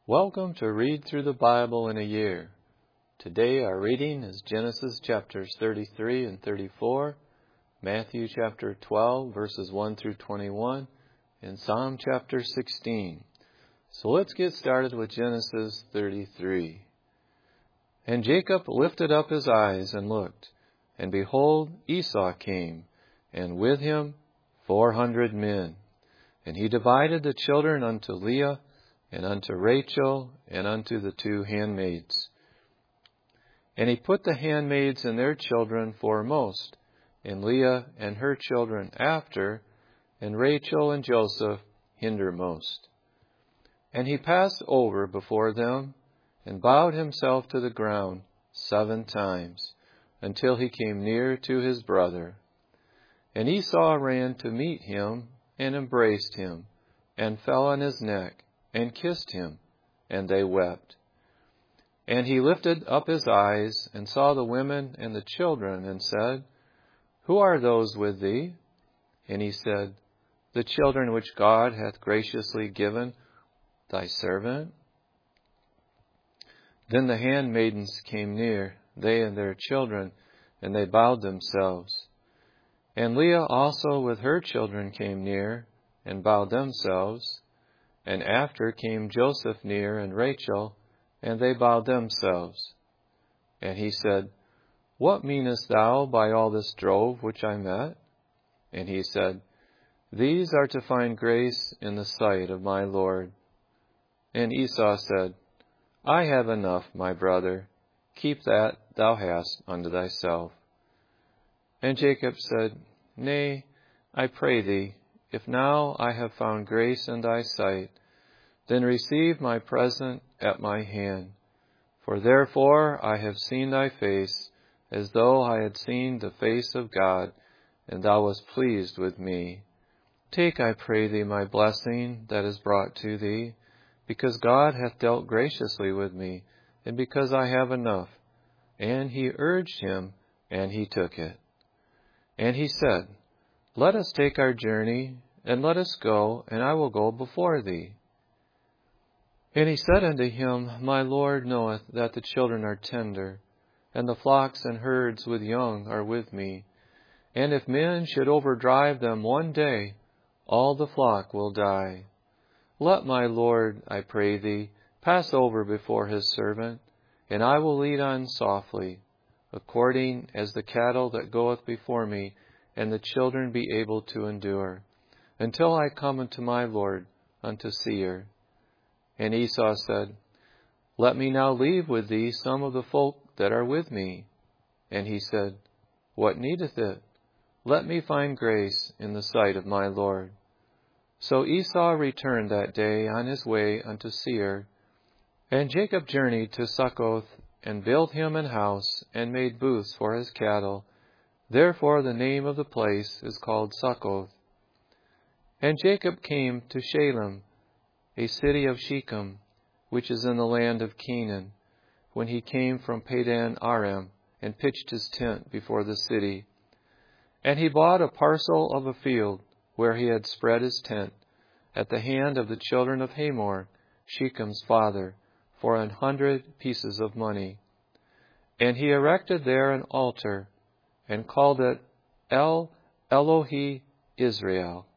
Welcome to Read Through the Bible in a Year. Today our reading is Genesis chapters 33 and 34, Matthew chapter 12 verses 1 through 21, and Psalm chapter 16. So let's get started with Genesis 33. And Jacob lifted up his eyes and looked, and behold, Esau came, and with him 400 men. And he divided the children unto Leah, and unto Rachel, and unto the two handmaids. And he put the handmaids and their children foremost, and Leah and her children after, and Rachel and Joseph hindermost. And he passed over before them, and bowed himself to the ground 7 times, until he came near to his brother. And Esau ran to meet him, and embraced him, and fell on his neck, and kissed him, and they wept. And he lifted up his eyes, and saw the women and the children, and said, Who are those with thee? And he said, The children which God hath graciously given thy servant. Then the handmaidens came near, they and their children, and they bowed themselves. And Leah also with her children came near, and bowed themselves. And after came Joseph near, and Rachel, and they bowed themselves. And he said, What meanest thou by all this drove which I met? And he said, These are to find grace in the sight of my Lord. And Esau said, I have enough, my brother. Keep that thou hast unto thyself. And Jacob said, Nay, I pray thee, if now I have found grace in thy sight, then receive my present at my hand. For therefore I have seen thy face, as though I had seen the face of God, and thou wast pleased with me. Take, I pray thee, my blessing that is brought to thee, because God hath dealt graciously with me, and because I have enough. And he urged him, and he took it. And he said, Let us take our journey, and let us go, and I will go before thee. And he said unto him, My Lord knoweth that the children are tender, and the flocks and herds with young are with me. And if men should overdrive them one day, all the flock will die. Let my Lord, I pray thee, pass over before his servant, and I will lead on softly, according as the cattle that goeth before me, and the children be able to endure, until I come unto my Lord, unto Seir. And Esau said, Let me now leave with thee some of the folk that are with me. And he said, What needeth it? Let me find grace in the sight of my Lord. So Esau returned that day on his way unto Seir. And Jacob journeyed to Succoth, and built him an house, and made booths for his cattle. Therefore the name of the place is called Succoth. And Jacob came to Shalem, a city of Shechem, which is in the land of Canaan, when he came from Padan Aram, and pitched his tent before the city. And he bought a parcel of a field, where he had spread his tent, at the hand of the children of Hamor, Shechem's father, for 100 pieces of money. And he erected there an altar, and called it El Elohe Israel.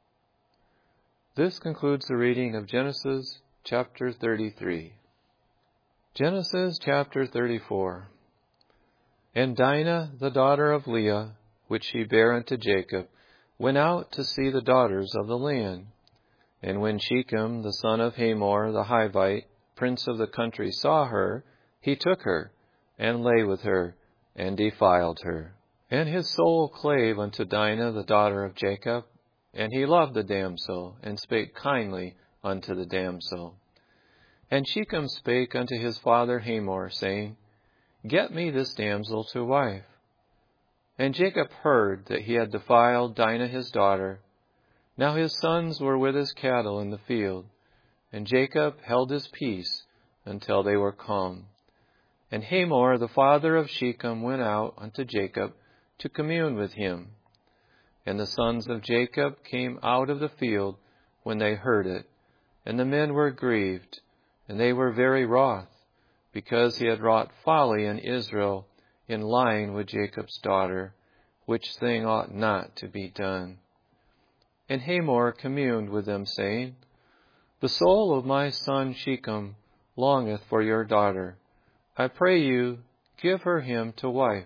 This concludes the reading of Genesis chapter 33. Genesis chapter 34. And Dinah, the daughter of Leah, which she bare unto Jacob, went out to see the daughters of the land. And when Shechem, the son of Hamor the Hivite, prince of the country, saw her, he took her, and lay with her, and defiled her. And his soul clave unto Dinah, the daughter of Jacob, and he loved the damsel, and spake kindly unto the damsel. And Shechem spake unto his father Hamor, saying, Get me this damsel to wife. And Jacob heard that he had defiled Dinah his daughter. Now his sons were with his cattle in the field, and Jacob held his peace until they were come. And Hamor the father of Shechem went out unto Jacob to commune with him. And the sons of Jacob came out of the field when they heard it, and the men were grieved, And they were very wroth, because he had wrought folly in Israel, in lying with Jacob's daughter, which thing ought not to be done. And Hamor communed with them, saying, The soul of my son Shechem longeth for your daughter. I pray you, give her him to wife.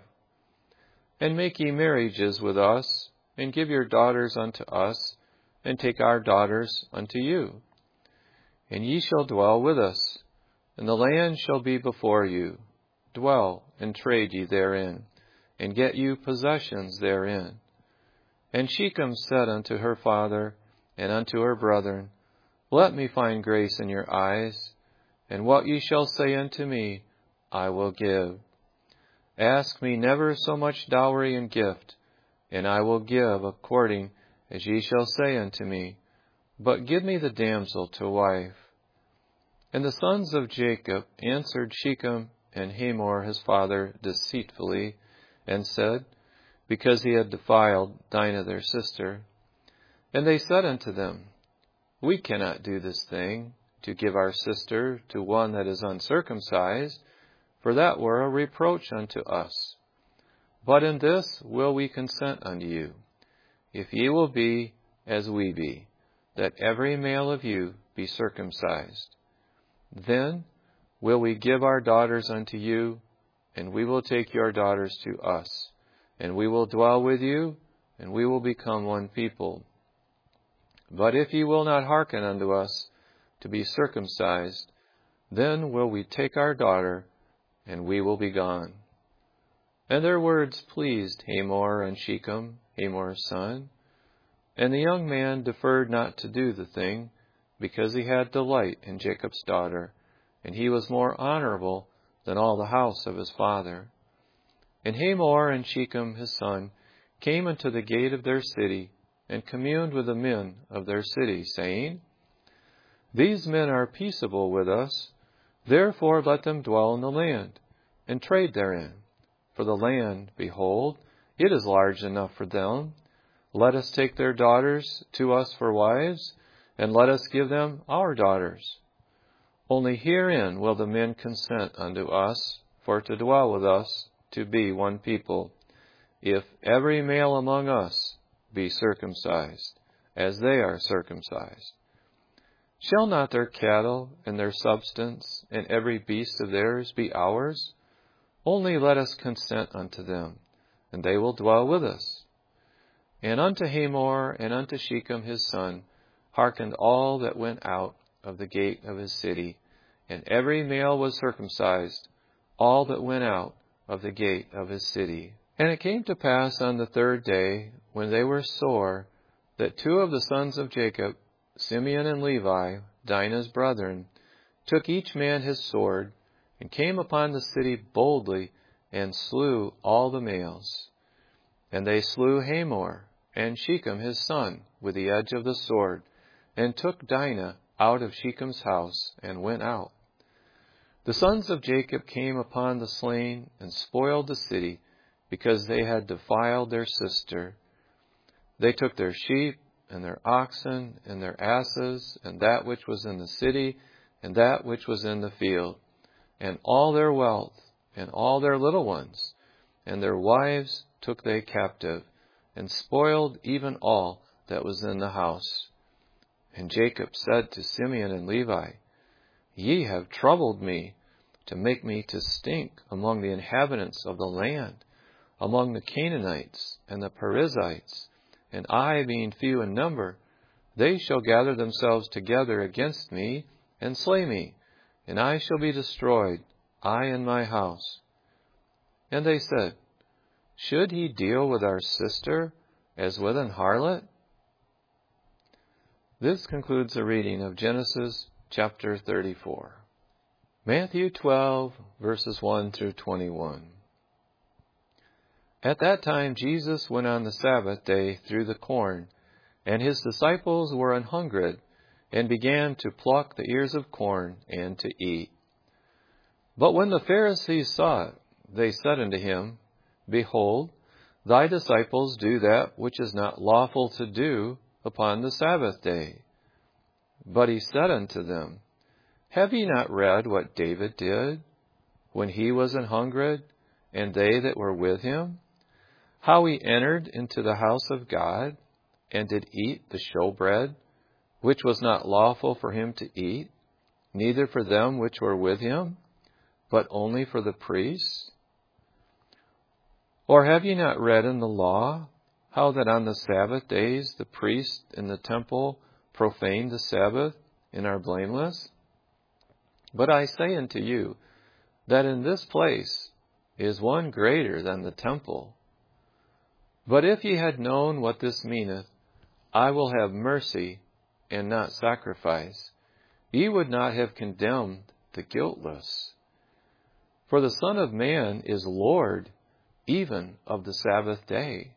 And make ye marriages with us, and give your daughters unto us, and take our daughters unto you. And ye shall dwell with us, and the land shall be before you. Dwell and trade ye therein, and get you possessions therein. And Shechem said unto her father and unto her brethren, Let me find grace in your eyes, and what ye shall say unto me, I will give. Ask me never so much dowry and gift, and I will give according as ye shall say unto me, but give me the damsel to wife. And the sons of Jacob answered Shechem and Hamor his father deceitfully, and said, Because he had defiled Dinah their sister. And they said unto them, We cannot do this thing, to give our sister to one that is uncircumcised, for that were a reproach unto us. But in this will we consent unto you, if ye will be as we be, that every male of you be circumcised. Then will we give our daughters unto you, and we will take your daughters to us, and we will dwell with you, and we will become one people. But if ye will not hearken unto us to be circumcised, then will we take our daughter, and we will be gone. And their words pleased Hamor and Shechem, Hamor's son. And the young man deferred not to do the thing, because he had delight in Jacob's daughter, and he was more honorable than all the house of his father. And Hamor and Shechem his son came unto the gate of their city, and communed with the men of their city, saying, These men are peaceable with us, therefore let them dwell in the land, and trade therein. For the land, behold, it is large enough for them. Let us take their daughters to us for wives, and let us give them our daughters. Only herein will the men consent unto us, for to dwell with us, to be one people, if every male among us be circumcised, as they are circumcised. Shall not their cattle and their substance and every beast of theirs be ours? Only let us consent unto them, and they will dwell with us. And unto Hamor and unto Shechem his son hearkened all that went out of the gate of his city, and every male was circumcised, all that went out of the gate of his city. And it came to pass on the third day, when they were sore, that two of the sons of Jacob, Simeon and Levi, Dinah's brethren, took each man his sword, and came upon the city boldly, and slew all the males. And they slew Hamor and Shechem his son with the edge of the sword, and took Dinah out of Shechem's house, and went out. The sons of Jacob came upon the slain, and spoiled the city, because they had defiled their sister. They took their sheep, and their oxen, and their asses, and that which was in the city, and that which was in the field, and all their wealth, and all their little ones, and their wives took they captive, and spoiled even all that was in the house. And Jacob said to Simeon and Levi, Ye have troubled me, to make me to stink among the inhabitants of the land, among the Canaanites and the Perizzites, and I being few in number, they shall gather themselves together against me, and slay me, and I shall be destroyed, I and my house. And they said, Should he deal with our sister as with an harlot? This concludes the reading of Genesis chapter 34. Matthew 12, verses 1 through 21. At that time Jesus went on the Sabbath day through the corn, and his disciples were an hungred, and began to pluck the ears of corn and to eat. But when the Pharisees saw it, they said unto him, Behold, thy disciples do that which is not lawful to do upon the Sabbath day. But he said unto them, Have ye not read what David did when he was an hungred, and they that were with him? How he entered into the house of God, and did eat the showbread, which was not lawful for him to eat, neither for them which were with him, but only for the priests? Or have ye not read in the law, how that on the Sabbath days the priests in the temple profane the Sabbath, and are blameless? But I say unto you, that in this place is one greater than the temple. But if ye had known what this meaneth, I will have mercy and not sacrifice, ye would not have condemned the guiltless. For the Son of Man is Lord even of the Sabbath day.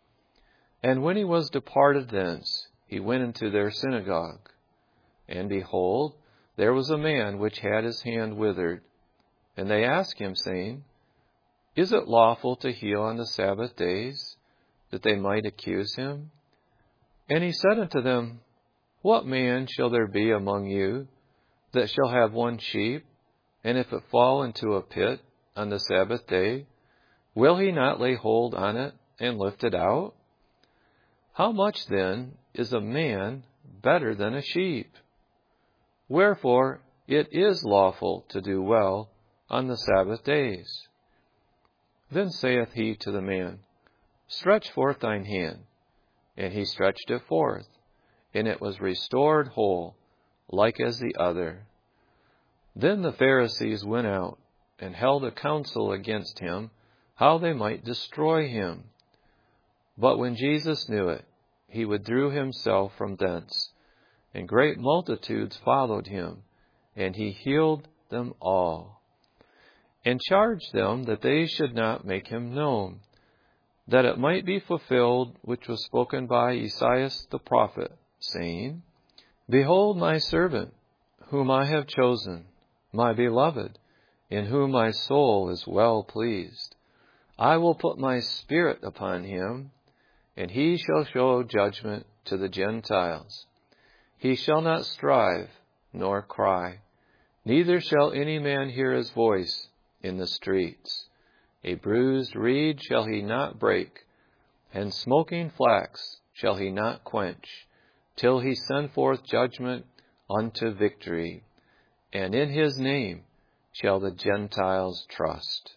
And when he was departed thence, he went into their synagogue. And behold, there was a man which had his hand withered. And they asked him, saying, Is it lawful to heal on the Sabbath days? That they might accuse him. And he said unto them, What man shall there be among you that shall have one sheep, and if it fall into a pit on the Sabbath day, will he not lay hold on it and lift it out? How much then is a man better than a sheep? Wherefore it is lawful to do well on the Sabbath days. Then saith he to the man, Stretch forth thine hand. And he stretched it forth, and it was restored whole, like as the other. Then the Pharisees went out, and held a council against him, how they might destroy him. But when Jesus knew it, he withdrew himself from thence, and great multitudes followed him, and he healed them all, and charged them that they should not make him known, that it might be fulfilled which was spoken by Esaias the prophet, saying, Behold my servant, whom I have chosen, my beloved, in whom my soul is well pleased. I will put my spirit upon him, and he shall show judgment to the Gentiles. He shall not strive, nor cry, neither shall any man hear his voice in the streets. A bruised reed shall he not break, and smoking flax shall he not quench, till he send forth judgment unto victory, and in his name shall the Gentiles trust.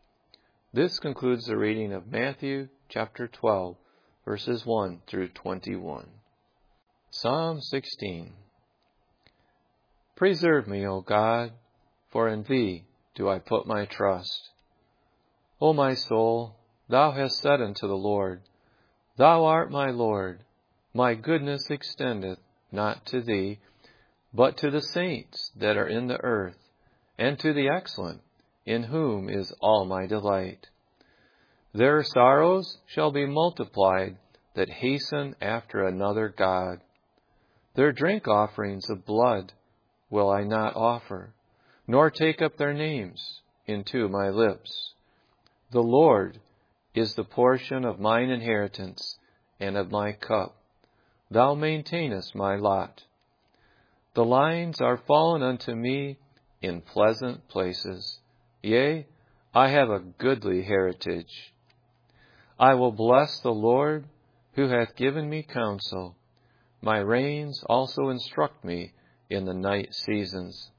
This concludes the reading of Matthew chapter 12, verses 1 through 21. Psalm 16. Preserve me, O God, for in thee do I put my trust. O my soul, thou hast said unto the Lord, Thou art my Lord. My goodness extendeth not to thee, but to the saints that are in the earth, and to the excellent, in whom is all my delight. Their sorrows shall be multiplied that hasten after another God. Their drink offerings of blood will I not offer, nor take up their names into my lips. The Lord is the portion of mine inheritance and of my cup. Thou maintainest my lot. The lines are fallen unto me in pleasant places. Yea, I have a goodly heritage. I will bless the Lord, who hath given me counsel. My reins also instruct me in the night seasons.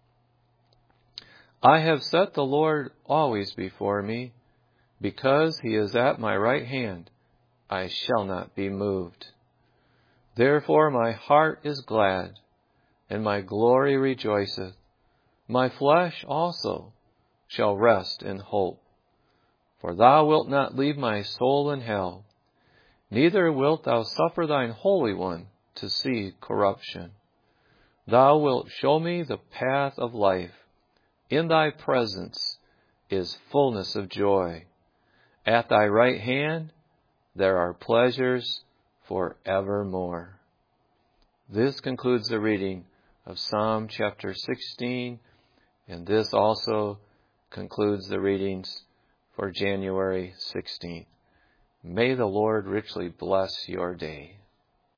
I have set the Lord always before me. Because he is at my right hand, I shall not be moved. Therefore my heart is glad, and my glory rejoiceth. My flesh also shall rest in hope. For thou wilt not leave my soul in hell, neither wilt thou suffer thine Holy One to see corruption. Thou wilt show me the path of life. In thy presence is fullness of joy. At thy right hand there are pleasures forevermore. This concludes the reading of Psalm chapter 16, and this also concludes the readings for January 16th. May the Lord richly bless your day.